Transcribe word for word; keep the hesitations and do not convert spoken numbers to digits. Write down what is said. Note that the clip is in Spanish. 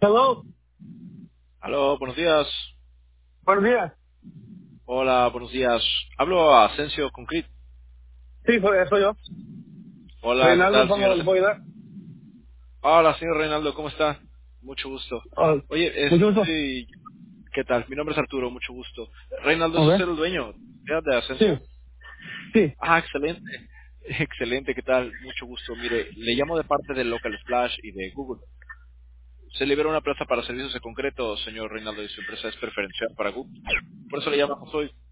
Hello, Aló, buenos días. buenos días. Hola, buenos días. Hablo a Asensio Concrete. Sí, soy, soy yo. Hola, ¿qué Reinaldo, tal, ¿cómo señor? le puedo ayudar? Hola, señor Reinaldo, ¿cómo está? Mucho gusto. Ah, Oye, mucho gusto. este, ¿qué tal? Mi nombre es Arturo, mucho gusto. Reinaldo, ¿es Ok. usted el dueño ya de Sí, Asensio? sí. Ah, excelente. Excelente, ¿qué tal? Mucho gusto. Mire, le llamo de parte de Local Splash y de Google. Se libera una plaza para servicios de concreto, señor Reinaldo, y su empresa es preferencial para Google. Por eso le llamamos hoy.